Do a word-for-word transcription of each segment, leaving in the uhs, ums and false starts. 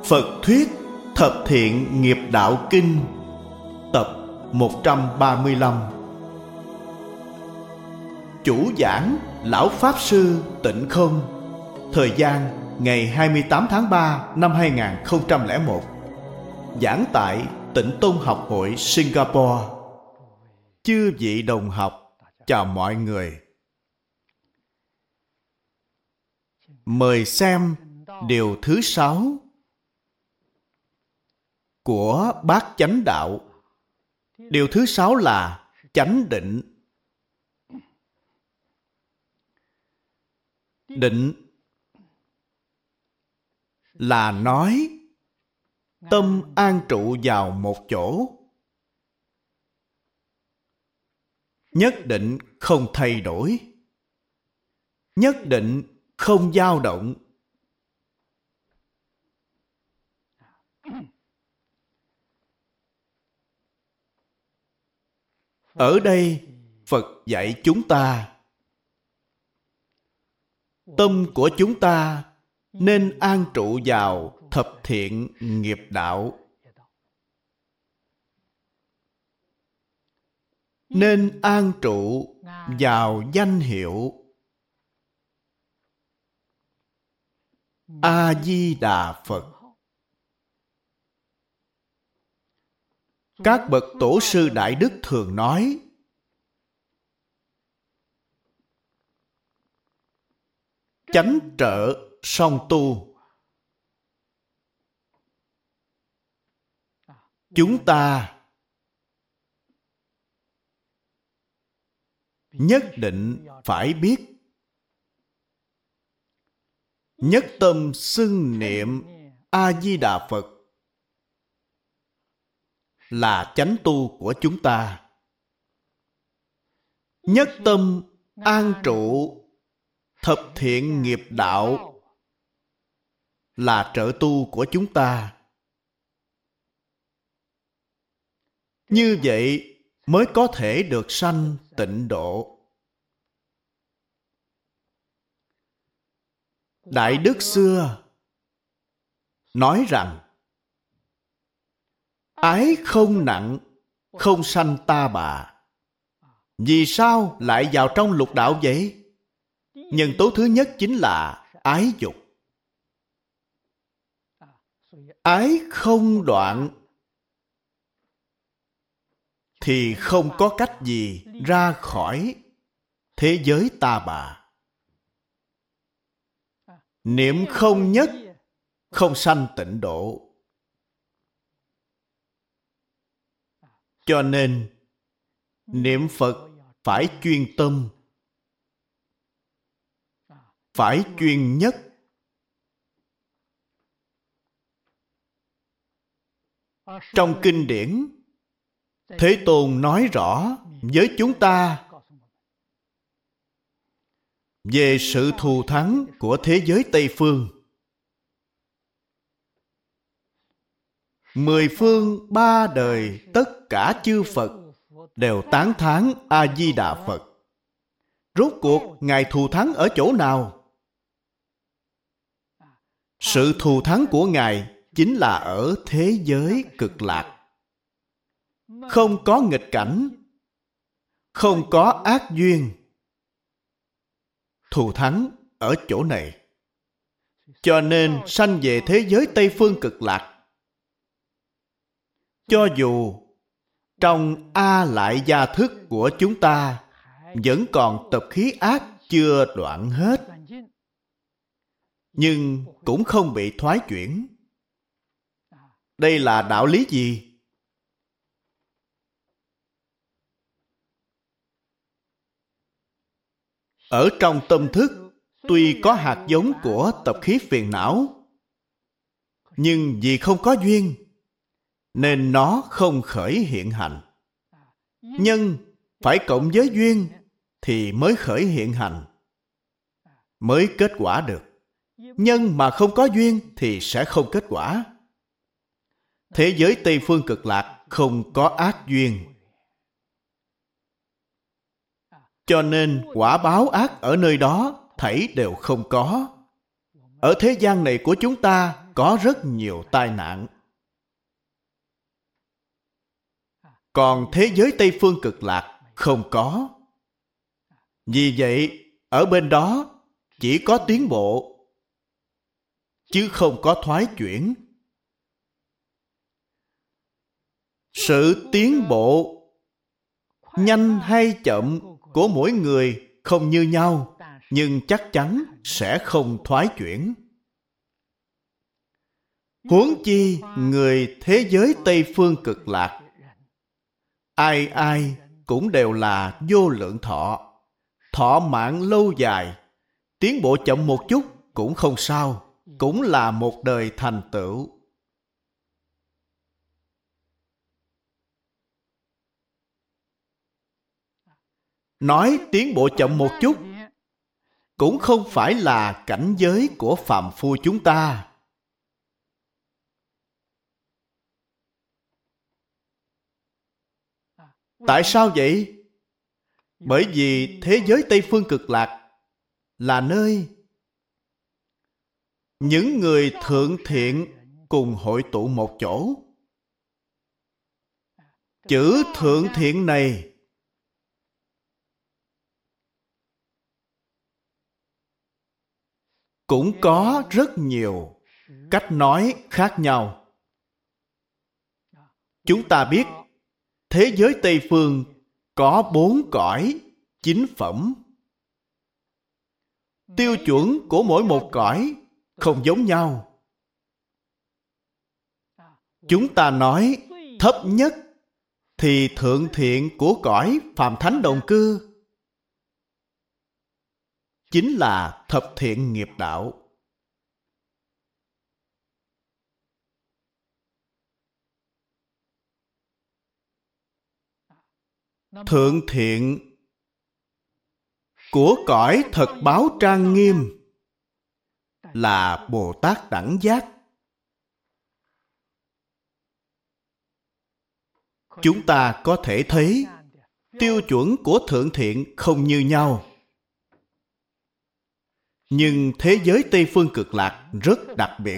Phật thuyết Thập Thiện Nghiệp Đạo Kinh, tập một trăm ba mươi lăm. Chủ giảng Lão Pháp Sư Tịnh Không. Thời gian ngày hai mươi tám tháng ba năm hai nghìn không trăm lẻ một. Giảng tại Tịnh Tông Học hội Singapore. Chư vị đồng học, chào mọi người. Mời xem điều thứ sáu của Bát Chánh Đạo. Điều thứ sáu là chánh định. Định là nói tâm an trụ vào một chỗ, nhất định không thay đổi, nhất định không dao động. Ở đây Phật dạy chúng ta, tâm của chúng ta nên an trụ vào thập thiện nghiệp đạo, nên an trụ vào danh hiệu A Di Đà Phật. Các bậc tổ sư đại đức thường nói, chánh trợ song tu. Chúng ta nhất định phải biết, nhất tâm xưng niệm A Di Đà Phật là chánh tu của chúng ta. Nhất tâm an trụ thập thiện nghiệp đạo là trợ tu của chúng ta. Như vậy mới có thể được sanh tịnh độ. Đại đức xưa nói rằng, ái không nặng, không sanh ta bà. Vì sao lại vào trong lục đạo vậy? Nhân tố thứ nhất chính là ái dục. Ái không đoạn thì không có cách gì ra khỏi thế giới ta bà. Niệm không nhất, không sanh tịnh độ. Cho nên niệm Phật phải chuyên tâm, phải chuyên nhất. Trong kinh điển, Thế Tôn nói rõ với chúng ta về sự thù thắng của thế giới Tây Phương. Mười phương ba đời tất cả chư Phật đều tán thán A Di Đà Phật. Rốt cuộc Ngài thù thắng ở chỗ nào? Sự thù thắng của Ngài chính là ở thế giới cực lạc. Không có nghịch cảnh, không có ác duyên. Thù thắng ở chỗ này. Cho nên sanh về thế giới Tây Phương cực lạc. Cho dù trong A lại gia thức của chúng ta vẫn còn tập khí ác chưa đoạn hết, nhưng cũng không bị thoái chuyển. Đây là đạo lý gì? Ở trong tâm thức tuy có hạt giống của tập khí phiền não, nhưng vì không có duyên nên nó không khởi hiện hành. Nhân phải cộng với duyên thì mới khởi hiện hành, mới kết quả được. Nhân mà không có duyên thì sẽ không kết quả. Thế giới Tây Phương cực lạc không có ác duyên. Cho nên quả báo ác ở nơi đó thảy đều không có. ở thế gian này của chúng ta có rất nhiều tai nạn. Còn thế giới Tây Phương Cực Lạc không có. Vì vậy, ở bên đó chỉ có tiến bộ, chứ không có thoái chuyển. Sự tiến bộ nhanh hay chậm của mỗi người không như nhau, nhưng chắc chắn sẽ không thoái chuyển. Huống chi người thế giới Tây Phương Cực Lạc, ai ai cũng đều là vô lượng thọ, thọ mạng lâu dài, tiến bộ chậm một chút cũng không sao, cũng là một đời thành tựu. Nói tiến bộ chậm một chút cũng không phải là cảnh giới của phàm phu chúng ta. Tại sao vậy? Bởi vì thế giới Tây Phương Cực Lạc là nơi những người thượng thiện cùng hội tụ một chỗ. Chữ thượng thiện này cũng có rất nhiều cách nói khác nhau. Chúng ta biết thế giới Tây Phương có bốn cõi, chín phẩm. Tiêu chuẩn của mỗi một cõi không giống nhau. Chúng ta nói thấp nhất thì thượng thiện của cõi Phàm Thánh Đồng Cư chính là thập thiện nghiệp đạo. Thượng thiện của cõi thật báo trang nghiêm là Bồ Tát đẳng giác. Chúng ta có thể thấy tiêu chuẩn của thượng thiện không như nhau. Nhưng thế giới Tây Phương Cực Lạc rất đặc biệt.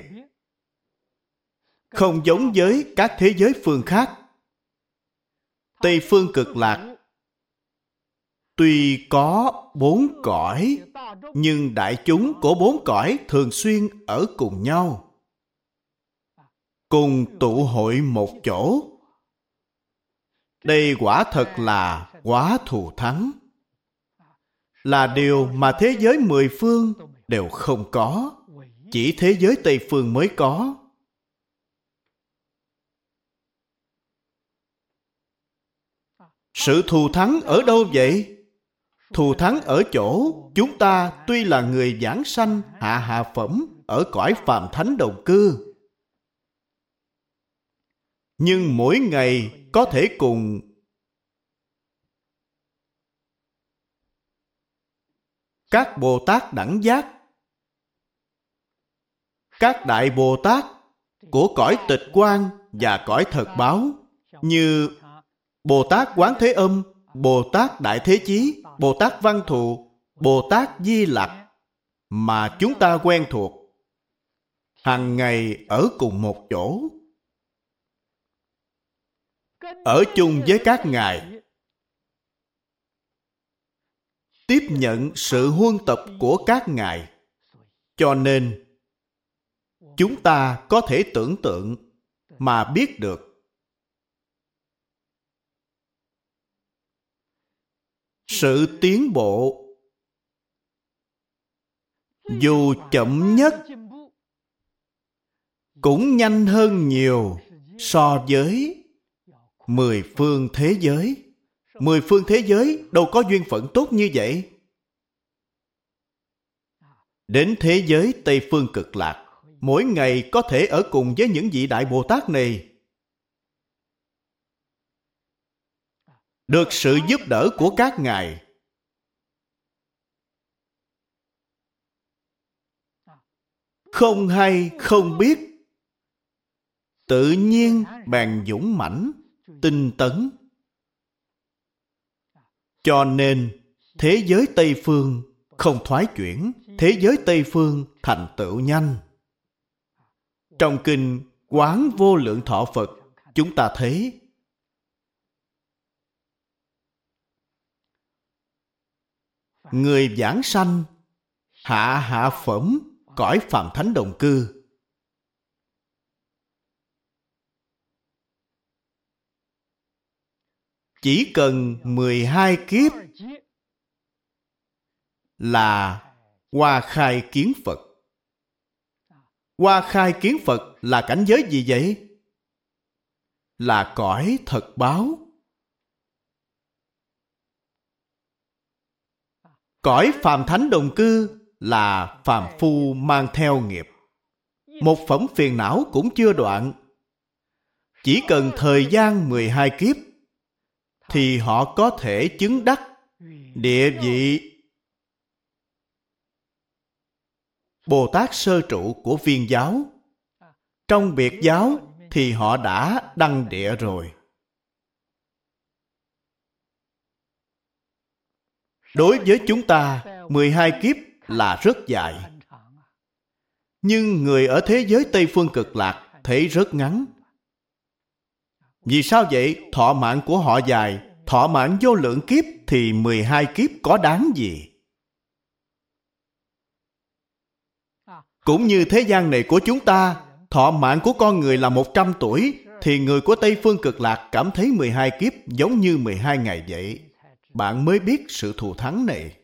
Không giống với các thế giới phương khác. Tây Phương Cực Lạc tuy có bốn cõi, nhưng đại chúng của bốn cõi thường xuyên ở cùng nhau, cùng tụ hội một chỗ. Đây quả thật là quá thù thắng, là điều mà thế giới mười phương đều không có, chỉ thế giới Tây Phương mới có. Sự thù thắng ở đâu vậy? Thù thắng ở chỗ chúng ta tuy là người giảng sanh hạ hạ phẩm ở cõi Phàm Thánh Đồng Cư, nhưng mỗi ngày có thể cùng các Bồ Tát đẳng giác, các Đại Bồ Tát của cõi Tịch Quang và cõi Thật Báo, như Bồ Tát Quán Thế Âm, Bồ Tát Đại Thế Chí, Bồ Tát Văn Thù, Bồ Tát Di Lặc mà chúng ta quen thuộc, hàng ngày ở cùng một chỗ, ở chung với các ngài, tiếp nhận sự huân tập của các ngài. Cho nên chúng ta có thể tưởng tượng mà biết được sự tiến bộ dù chậm nhất cũng nhanh hơn nhiều so với mười phương thế giới. Mười phương thế giới đâu có duyên phận tốt như vậy. Đến thế giới Tây Phương Cực Lạc, mỗi ngày có thể ở cùng với những vị Đại Bồ Tát này, được sự giúp đỡ của các ngài. Không hay không biết, tự nhiên bèn dũng mãnh, tinh tấn. Cho nên thế giới Tây Phương không thoái chuyển, thế giới Tây Phương thành tựu nhanh. Trong kinh Quán Vô Lượng Thọ Phật, chúng ta thấy người vãng sanh hạ hạ phẩm cõi phàm thánh đồng cư. Chỉ cần mười hai kiếp là hoa khai kiến Phật. Hoa khai kiến Phật là cảnh giới gì vậy? Là cõi thật báo. Cõi phàm thánh đồng cư là phàm phu mang theo nghiệp. Một phẩm phiền não cũng chưa đoạn. Chỉ cần thời gian mười hai kiếp thì họ có thể chứng đắc địa vị Bồ Tát sơ trụ của viên giáo. Trong biệt giáo thì họ đã đăng địa rồi. Đối với chúng ta, mười hai kiếp là rất dài. Nhưng người ở thế giới Tây Phương Cực Lạc thấy rất ngắn. Vì sao vậy? Thọ mạng của họ dài, thọ mạng vô lượng kiếp thì mười hai kiếp có đáng gì? Cũng như thế gian này của chúng ta, thọ mạng của con người là một trăm tuổi, thì người của Tây Phương Cực Lạc cảm thấy mười hai kiếp giống như mười hai ngày vậy. Bạn mới biết sự thù thắng này.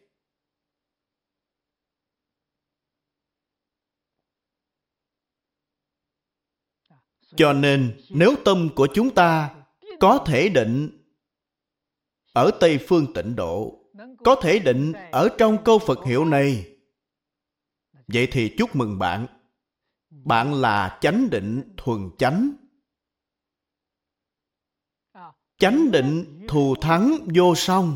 Cho nên, nếu tâm của chúng ta có thể định ở Tây Phương Tịnh Độ, có thể định ở trong câu Phật hiệu này, vậy thì chúc mừng bạn. Bạn là chánh định thuần chánh. Chánh định thù thắng vô song.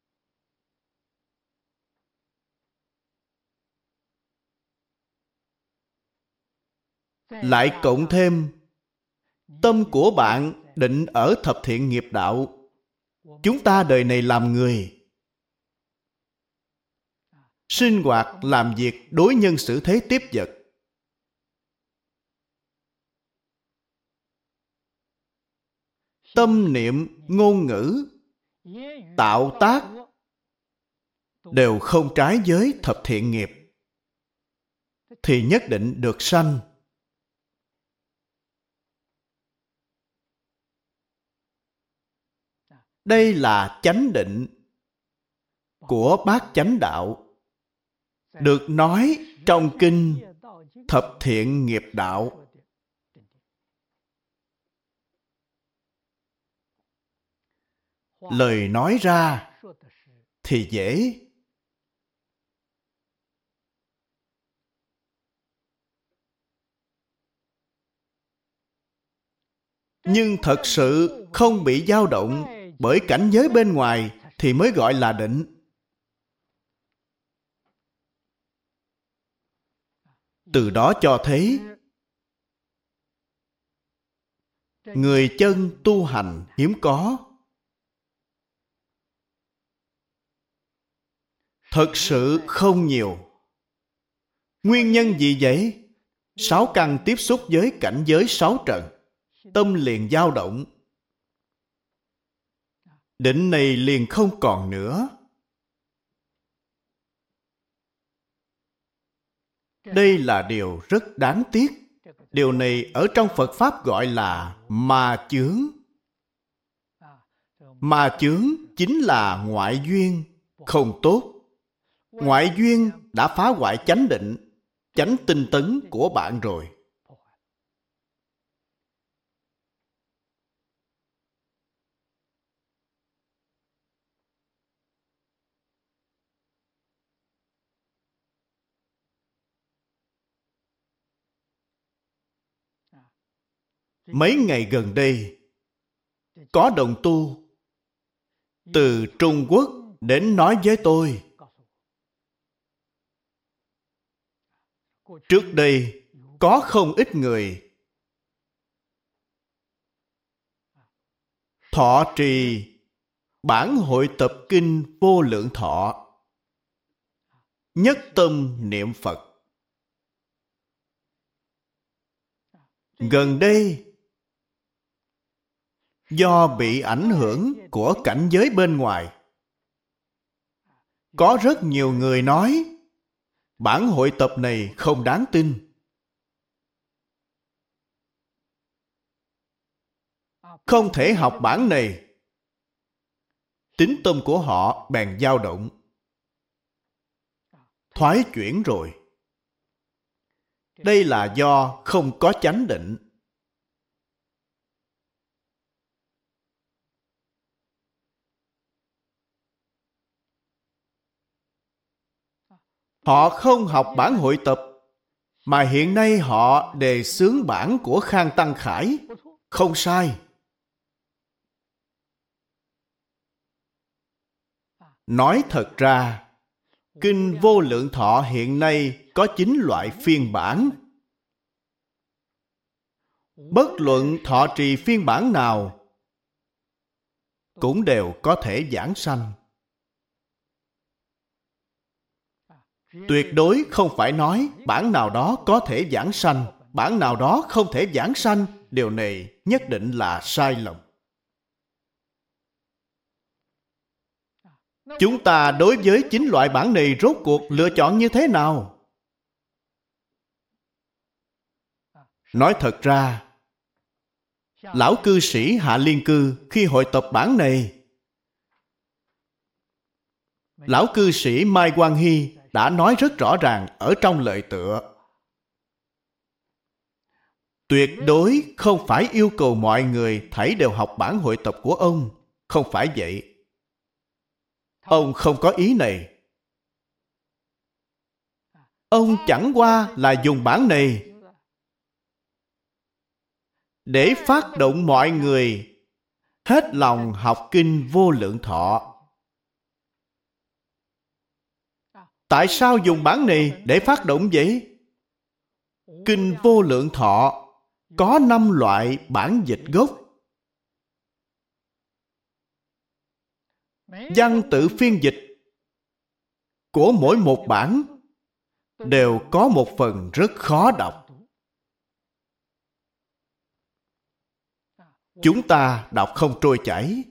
Lại cộng thêm tâm của bạn định ở thập thiện nghiệp đạo. Chúng ta đời này làm người, sinh hoạt, làm việc, đối nhân xử thế tiếp vật, tâm niệm, ngôn ngữ, tạo tác đều không trái với thập thiện nghiệp, thì nhất định được sanh. Đây là chánh định của bát chánh đạo, được nói trong kinh Thập Thiện Nghiệp Đạo. Lời nói ra thì dễ, nhưng thật sự không bị dao động bởi cảnh giới bên ngoài thì mới gọi là định. Từ đó cho thấy người chân tu hành hiếm có. Thật sự không nhiều. Nguyên nhân gì vậy? Sáu căn tiếp xúc với cảnh giới sáu trần, tâm liền dao động. Định này liền không còn nữa. Đây là điều rất đáng tiếc. Điều này ở trong Phật Pháp gọi là ma chướng. Ma chướng chính là ngoại duyên, không tốt. Ngoại duyên đã phá hoại chánh định, chánh tinh tấn của bạn rồi. Mấy ngày gần đây, có đồng tu từ Trung Quốc đến nói với tôi. Trước đây, có không ít người thọ trì bản hội tập kinh Vô Lượng Thọ. nhất tâm niệm Phật. Gần đây, do bị ảnh hưởng của cảnh giới bên ngoài, có rất nhiều người nói bản hội tập này không đáng tin. Không thể học bản này. Tín tâm của họ bèn dao động, thoái chuyển rồi. Đây là do không có chánh định. Họ không học bản hội tập, mà hiện nay họ đề xướng bản của Khang Tăng Khải. Không sai. Nói thật ra, Kinh Vô Lượng Thọ hiện nay có chín loại phiên bản. Bất luận thọ trì phiên bản nào, cũng đều có thể giảng sanh. Tuyệt đối không phải nói bản nào đó có thể giảng sanh, bản nào đó không thể giảng sanh. Điều này nhất định là sai lầm. Chúng ta đối với chín loại bản này rốt cuộc lựa chọn như thế nào? Nói thật ra, lão cư sĩ Hạ Liên Cư khi hội tập bản này, lão cư sĩ Mai Quang Hy đã nói rất rõ ràng ở trong lời tựa. Tuyệt đối không phải yêu cầu mọi người thảy đều học bản hội tập của ông. Không phải vậy. Ông không có ý này. Ông chẳng qua là dùng bản này để phát động mọi người hết lòng học Kinh Vô Lượng Thọ. Tại sao dùng bản này để phát động vậy? Kinh Vô Lượng Thọ có năm loại bản dịch gốc. Văn tự phiên dịch của mỗi một bản đều có một phần rất khó đọc. Chúng ta đọc không trôi chảy.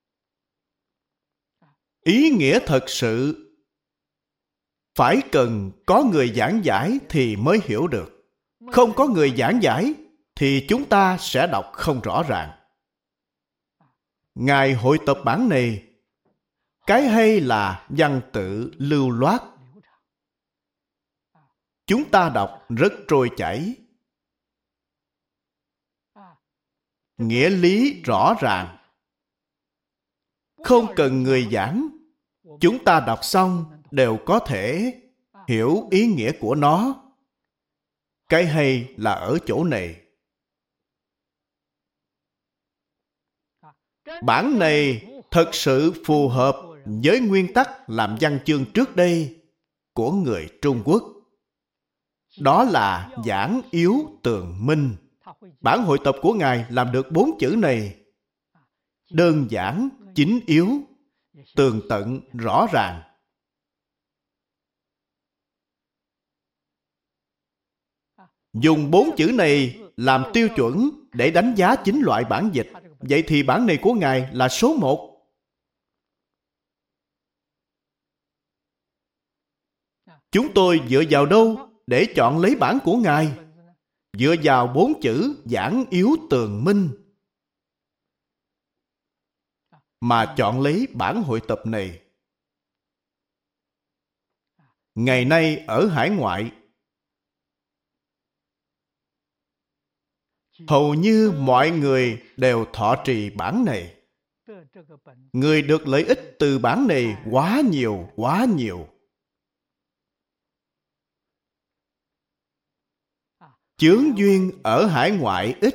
Ý nghĩa thật sự phải cần có người giảng giải thì mới hiểu được. Không có người giảng giải thì chúng ta sẽ đọc không rõ ràng. Ngài hội tập bản này, cái hay là văn tự lưu loát. Chúng ta đọc rất trôi chảy. Nghĩa lý rõ ràng. Không cần người giảng. Chúng ta đọc xong đều có thể hiểu ý nghĩa của nó. Cái hay là ở chỗ này. Bản này thật sự phù hợp với nguyên tắc làm văn chương trước đây của người Trung Quốc. Đó là giảng yếu tường minh. Bản hội tập của Ngài làm được bốn chữ này. Đơn giản, chính yếu, tường tận, rõ ràng. Dùng bốn chữ này làm tiêu chuẩn để đánh giá chín loại bản dịch. Vậy thì bản này của Ngài là số một. Chúng tôi dựa vào đâu để chọn lấy bản của Ngài? Dựa vào bốn chữ giảng yếu tường minh mà chọn lấy bản hội tập này. Ngày nay ở hải ngoại, hầu như mọi người đều thọ trì bản này. Người được lợi ích từ bản này quá nhiều, quá nhiều. Chướng duyên ở hải ngoại ít.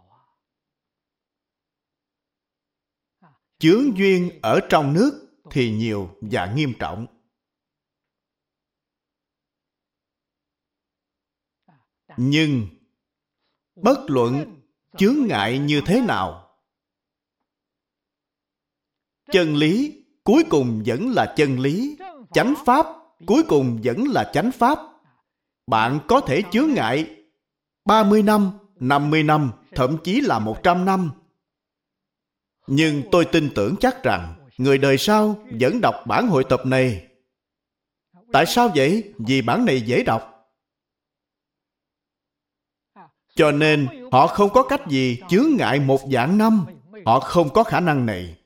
Chướng duyên ở trong nước thì nhiều và nghiêm trọng. Nhưng bất luận chướng ngại như thế nào, chân lý cuối cùng vẫn là chân lý. Chánh pháp cuối cùng vẫn là chánh pháp. Bạn có thể chướng ngại ba mươi năm, năm mươi năm, thậm chí là một trăm năm. Nhưng tôi tin tưởng chắc rằng người đời sau vẫn đọc bản hội tập này. Tại sao vậy? Vì bản này dễ đọc. Cho nên họ không có cách gì chướng ngại một vạn năm. Họ không có khả năng này.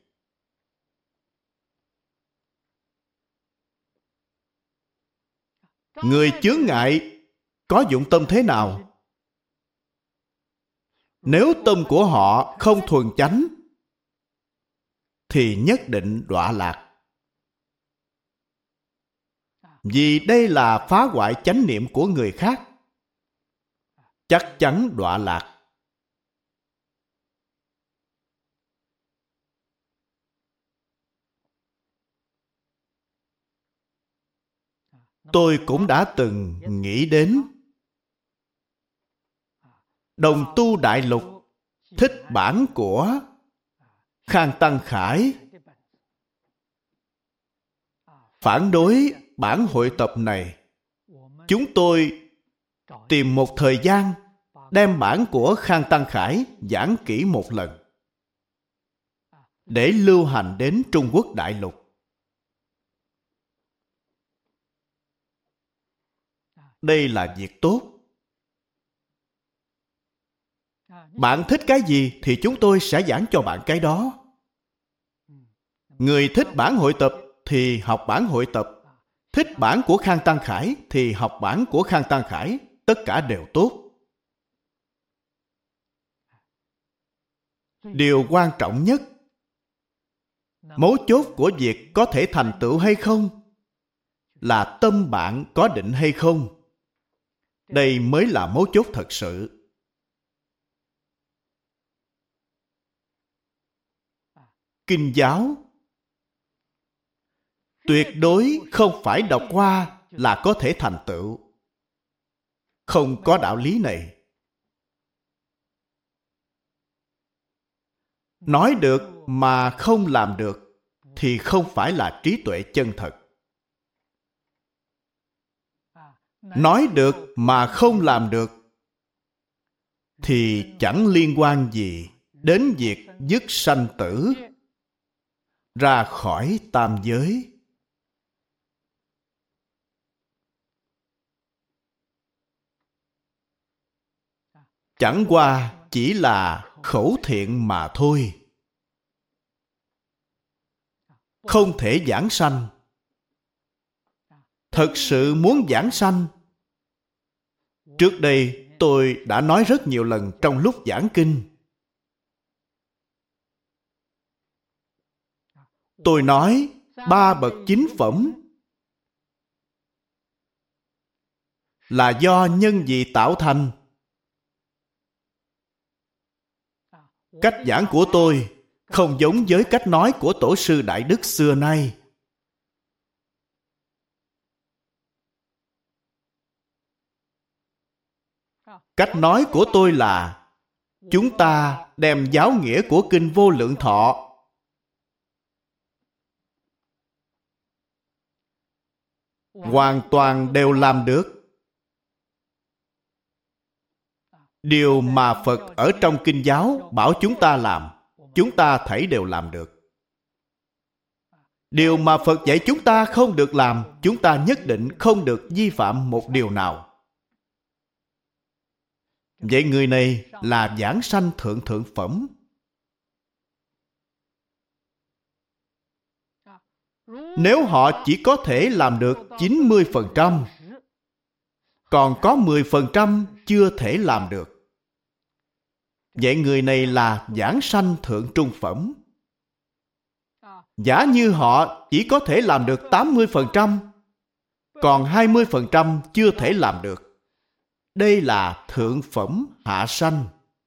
Người chướng ngại có dụng tâm thế nào? Nếu tâm của họ không thuần chánh thì nhất định đọa lạc. Vì đây là phá hoại chánh niệm của người khác, chắc chắn đọa lạc. Tôi cũng đã từng nghĩ đến Đồng Tu Đại Lục thích bản của Khang Tăng Khải, phản đối bản hội tập này. Chúng tôi tìm một thời gian đem bản của Khang Tăng Khải giảng kỹ một lần để lưu hành đến Trung Quốc đại lục. Đây là việc tốt. Bạn thích cái gì thì chúng tôi sẽ giảng cho bạn cái đó. Người thích bản hội tập thì học bản hội tập. Thích bản của Khang Tăng Khải thì học bản của Khang Tăng Khải. Tất cả đều tốt. Điều quan trọng nhất, mấu chốt của việc có thể thành tựu hay không, là tâm bạn có định hay không. Đây mới là mấu chốt thật sự. Kinh giáo tuyệt đối không phải đọc qua là có thể thành tựu. Không có đạo lý này. Nói được mà không làm được thì không phải là trí tuệ chân thật. Nói được mà không làm được thì chẳng liên quan gì đến việc dứt sanh tử, ra khỏi tam giới. Chẳng qua chỉ là khẩu thiện mà thôi. Không thể giảng sanh. Thật sự muốn giảng sanh, trước đây tôi đã nói rất nhiều lần trong lúc giảng kinh. Tôi nói ba bậc chính phẩm là do nhân gì tạo thành. Cách giảng của tôi không giống với cách nói của tổ sư Đại Đức xưa nay. Cách nói của tôi là chúng ta đem giáo nghĩa của kinh Vô Lượng Thọ hoàn toàn đều làm được. Điều mà Phật ở trong kinh giáo bảo chúng ta làm, chúng ta thảy đều làm được. Điều mà Phật dạy chúng ta không được làm, chúng ta nhất định không được vi phạm một điều nào. Vậy người này là giảng sanh thượng thượng phẩm. Nếu họ chỉ có thể làm được chín mươi phần trăm, còn có mười phần trăm chưa thể làm được, vậy người này là giảng sanh thượng trung phẩm. Giả như họ chỉ có thể làm được tám mươi phần trăm, còn hai mươi phần trăm chưa thể làm được, đây là thượng phẩm hạ sanh.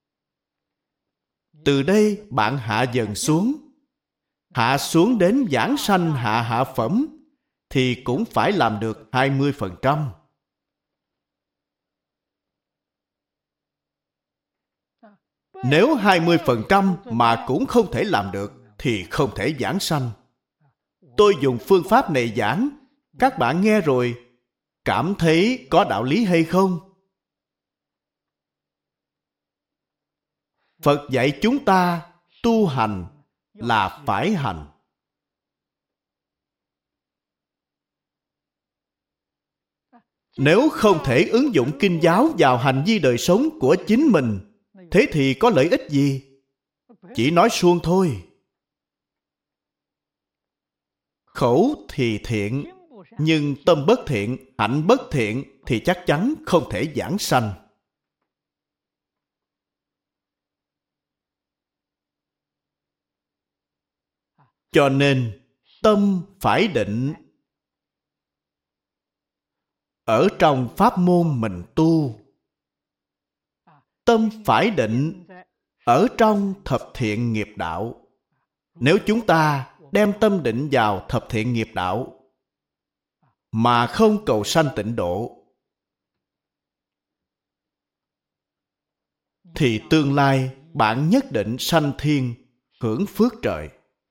Từ đây bạn hạ dần xuống, hạ xuống đến giảng sanh hạ hạ phẩm, thì cũng phải làm được hai mươi phần trăm. Nếu hai mươi phần trăm mà cũng không thể làm được thì không thể giảng sanh. Tôi dùng phương pháp này giảng Các bạn nghe rồi, cảm thấy có đạo lý hay không? Phật dạy chúng ta tu hành là phải hành. Nếu không thể ứng dụng kinh giáo vào hành vi đời sống của chính mình, thế thì có lợi ích gì? Chỉ nói suông thôi. Khẩu thì thiện, nhưng tâm bất thiện, hạnh bất thiện thì chắc chắn không thể giảng sanh. Cho nên, tâm phải định. Ở trong pháp môn mình tu, tâm phải định ở trong thập thiện nghiệp đạo. Nếu chúng ta đem tâm định vào thập thiện nghiệp đạo mà không cầu sanh tịnh độ, thì tương lai bạn nhất định sanh thiên, hưởng phước trời.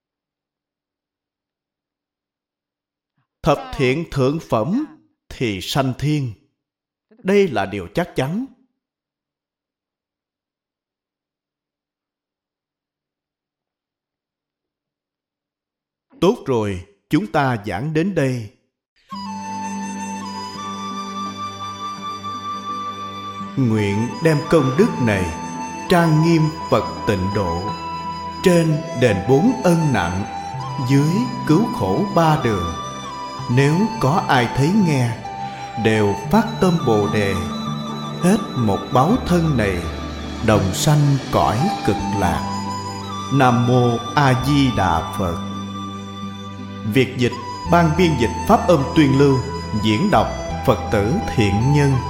Thập thiện thượng phẩm thì sanh thiên. Đây là điều chắc chắn. Tốt rồi, chúng ta giảng đến đây. Nguyện đem công đức này trang nghiêm Phật tịnh độ, trên đền bốn ân nặng, dưới cứu khổ ba đường. Nếu có ai thấy nghe, đều phát tâm Bồ Đề, hết một báo thân này, đồng sanh cõi cực lạc. Nam Mô A Di Đà Phật. Việc dịch, ban biên dịch Pháp Âm Tuyên Lưu, diễn đọc Phật tử Thiện Nhân.